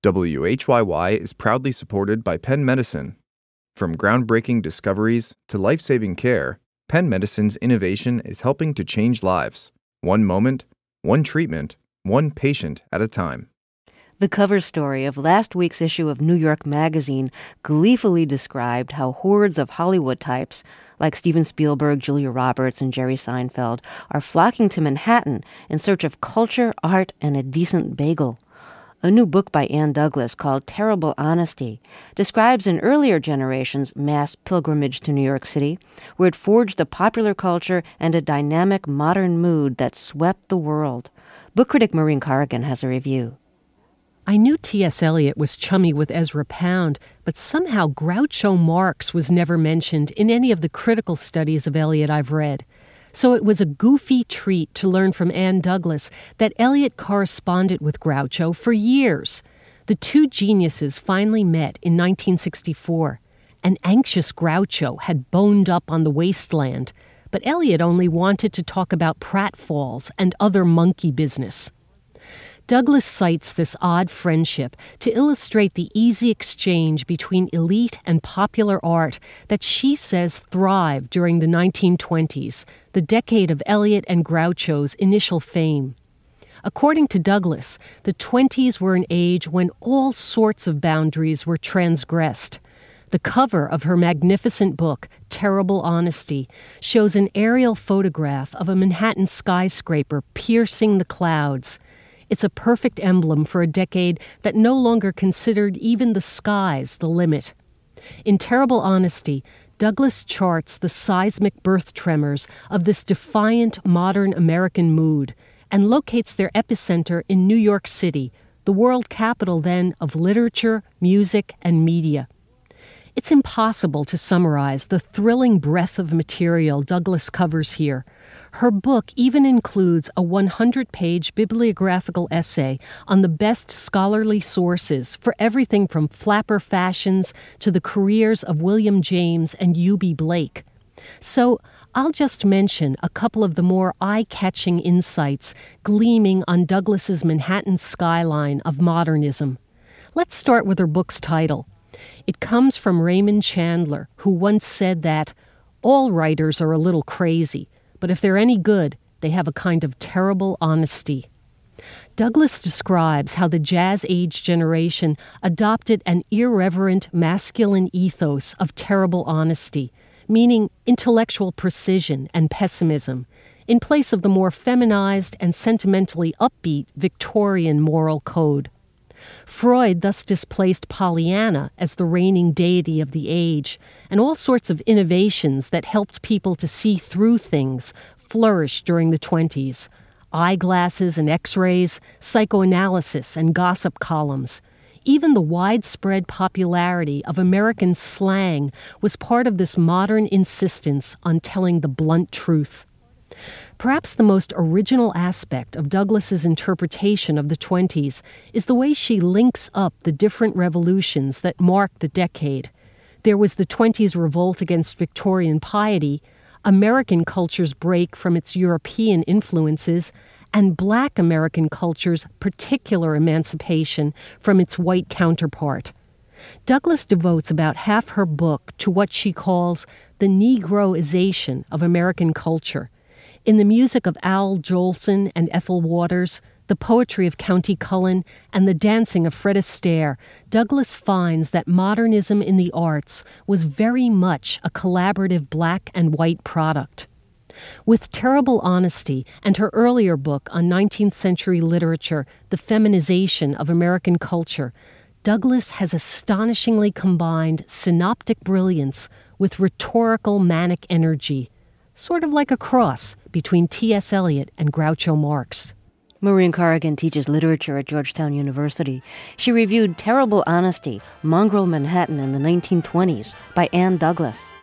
WHYY is proudly supported by Penn Medicine. From groundbreaking discoveries to life-saving care, Penn Medicine's innovation is helping to change lives. One moment, one treatment, one patient at a time. The cover story of last week's issue of New York Magazine gleefully described how hordes of Hollywood types, like Steven Spielberg, Julia Roberts, and Jerry Seinfeld, are flocking to Manhattan in search of culture, art, and a decent bagel. A new book by Ann Douglas called Terrible Honesty describes an earlier generation's mass pilgrimage to New York City, where it forged a popular culture and a dynamic modern mood that swept the world. Book critic Maureen Corrigan has a review. I knew T.S. Eliot was chummy with Ezra Pound, but somehow Groucho Marx was never mentioned in any of the critical studies of Eliot I've read. So it was a goofy treat to learn from Ann Douglas that Eliot corresponded with Groucho for years. The two geniuses finally met in 1964. An anxious Groucho had boned up on the wasteland, but Eliot only wanted to talk about pratfalls and other monkey business. Douglas cites this odd friendship to illustrate the easy exchange between elite and popular art that she says thrived during the 1920s, the decade of Eliot and Groucho's initial fame. According to Douglas, the 20s were an age when all sorts of boundaries were transgressed. The cover of her magnificent book, Terrible Honesty, shows an aerial photograph of a Manhattan skyscraper piercing the clouds. It's a perfect emblem for a decade that no longer considered even the skies the limit. In Terrible Honesty, Douglas charts the seismic birth tremors of this defiant modern American mood and locates their epicenter in New York City, the world capital then of literature, music, and media. It's impossible to summarize the thrilling breadth of material Douglas covers here. Her book even includes a 100-page bibliographical essay on the best scholarly sources for everything from flapper fashions to the careers of William James and U.B. Blake. So I'll just mention a couple of the more eye-catching insights gleaming on Douglas's Manhattan skyline of modernism. Let's start with her book's title. It comes from Raymond Chandler, who once said that all writers are a little crazy, but if they're any good, they have a kind of terrible honesty. Douglas describes how the Jazz Age generation adopted an irreverent masculine ethos of terrible honesty, meaning intellectual precision and pessimism, in place of the more feminized and sentimentally upbeat Victorian moral code. Freud thus displaced Pollyanna as the reigning deity of the age, and all sorts of innovations that helped people to see through things flourished during the 20s. Eyeglasses and x-rays, psychoanalysis and gossip columns. Even the widespread popularity of American slang was part of this modern insistence on telling the blunt truth. Perhaps the most original aspect of Douglas's interpretation of the 20s is the way she links up the different revolutions that marked the decade. There was the 20s revolt against Victorian piety, American culture's break from its European influences, and Black American culture's particular emancipation from its white counterpart. Douglas devotes about half her book to what she calls the Negroization of American culture. In the music of Al Jolson and Ethel Waters, the poetry of Countee Cullen, and the dancing of Fred Astaire, Douglas finds that modernism in the arts was very much a collaborative black and white product. With Terrible Honesty and her earlier book on 19th century literature, The Feminization of American Culture, Douglas has astonishingly combined synoptic brilliance with rhetorical manic energy, sort of like a cross between T.S. Eliot and Groucho Marx. Maureen Corrigan teaches literature at Georgetown University. She reviewed Terrible Honesty, Mongrel Manhattan in the 1920s by Ann Douglas.